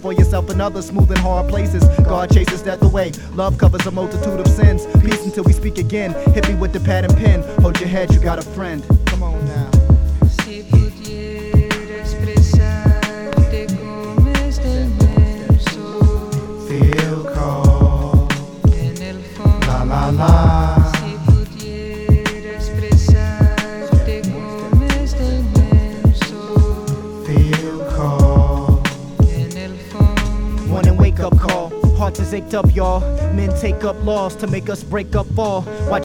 for yourself and others, smooth and hard places. God chases death away. Love covers a multitude of sins. Peace until we speak again. Hit me with the pad and pen. Hold your head, you got a friend. Come on now. Si pudiera expresarte como este inmenso, Feel cold. en el fondo. La la la. Si pudiera expresarte como este inmenso, Feel cold. en el fondo. Morning wake up call. Hearts is ached up, y'all. Men take up laws to make us break up, fall. Watch